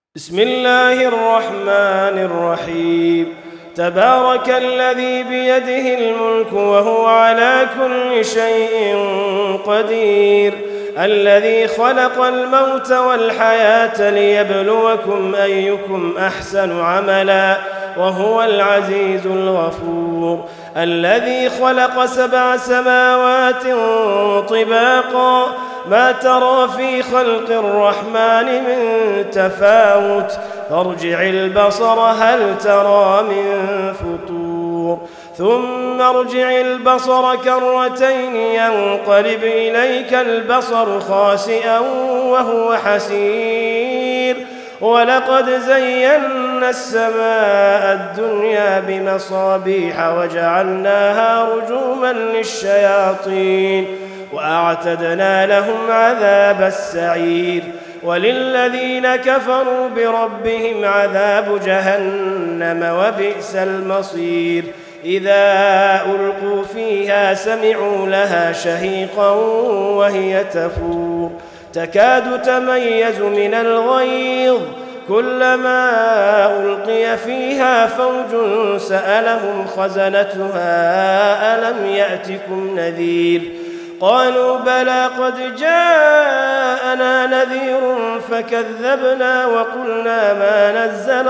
بسم الله الرحمن الرحيم. تبارك الذي بيده الملك وهو على كل شيء قدير، الذي خلق الموت والحياة ليبلوكم أيكم أحسن عملا وهو العزيز الغفور، الذي خلق 7 سماوات طباقا ما ترى في خلق الرحمن من تفاوت، فارجع البصر هل ترى من فطور، ثم ارجع البصر كرتين ينقلب إليك البصر خاسئا وهو حسير، ولقد زينا السماء الدنيا بمصابيح وجعلناها رجوما للشياطين وأعتدنا لهم عذاب السعير، وللذين كفروا بربهم عذاب جهنم وبئس المصير. إذا ألقوا فيها سمعوا لها شهيقا وهي تفور تكاد تميز من الغيظ، كلما ألقي فيها فوج سألهم خزنتها ألم يأتكم نذير، قالوا بلى قد جاءنا نذير فكذبنا وقلنا ما نزل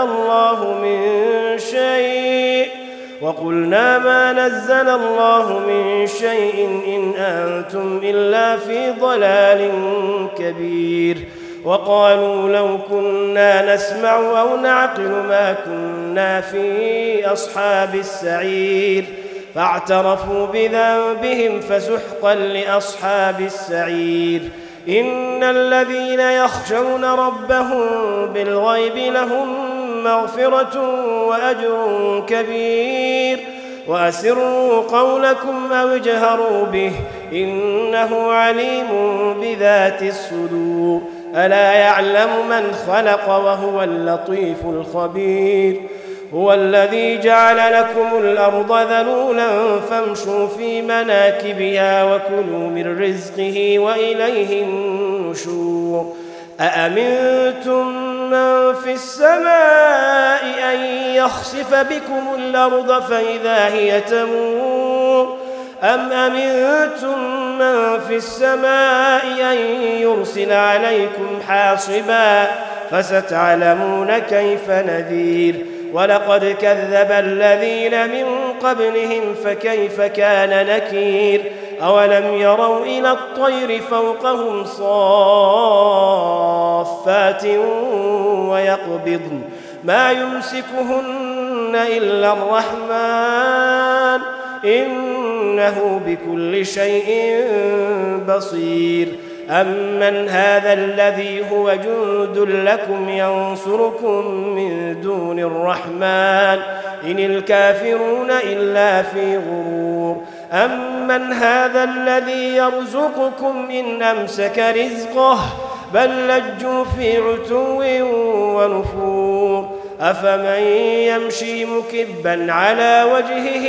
الله من شيء إن أنتم إلا في ضلال كبير، وقالوا لو كنا نسمع أو نعقل ما كنا في أصحاب السعير، فاعترفوا بذنبهم فسحقا لأصحاب السعير. إن الذين يخشون ربهم بالغيب لهم مغفرة وأجر كبير، وأسروا قولكم أو اجهروا به إنه عليم بذات الصدور، ألا يعلم من خلق وهو اللطيف الخبير. هو الذي جعل لكم الأرض ذلولا فامشوا في مناكبها وكلوا من رزقه وإليه النشور. أأمنتم من في السماء أن يخسف بكم الأرض فإذا هي تمور، أم أمنتم من في السماء أن يرسل عليكم حاصبا، فستعلمون كيف نذير. ولقد كذب الذين من قبلهم فكيف كان نكير، أولم يروا إلى الطير فوقهم صافات ويقبضن ما يمسكهن إلا الرحمن إنه بكل شيء بصير. أمن هذا الذي هو جند لكم ينصركم من دون الرحمن إن الكافرون إلا في غرور. أمن هذا الذي يرزقكم إن أمسك رزقه بل لجوا في عتو ونفور. أفمن يمشي مكبا على وجهه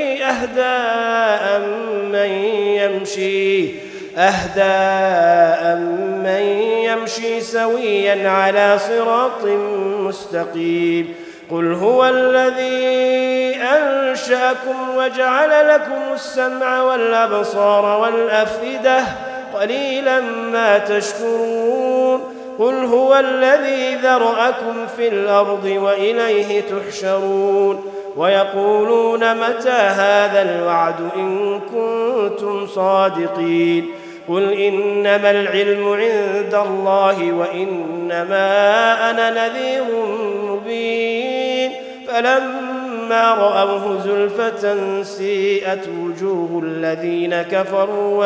أهدى من يمشي سويا على صراط مستقيم. قل هو الذي أنشأكم وجعل لكم السمع والأبصار والأفئدة قليلا ما تشكرون. قل هو الذي ذرأكم في الأرض وإليه تحشرون. ويقولون متى هذا الوعد إن كنتم صادقين. قل إنما العلم عند الله وإنما أنا نذير مبين. فلما رأوه زلفة سيئت وجوه الذين كفروا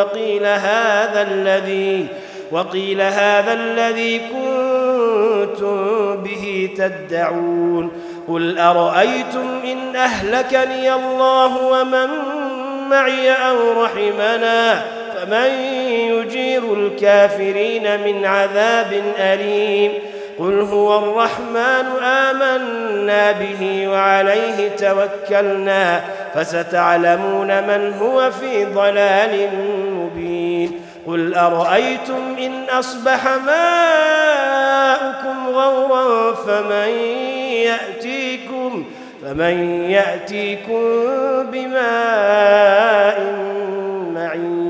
وقيل هذا الذي كنتم به تدعون. قل أرأيتم إن أهلكني الله ومن معي أو رحمنا فمن يجير الكافرين من عذاب أليم. قل هو الرحمن آمنا به وعليه توكلنا فستعلمون من هو في ضلال مبين. قل أرأيتم إن أصبح ماؤكم غورا فمن يأتيكم بماء معين.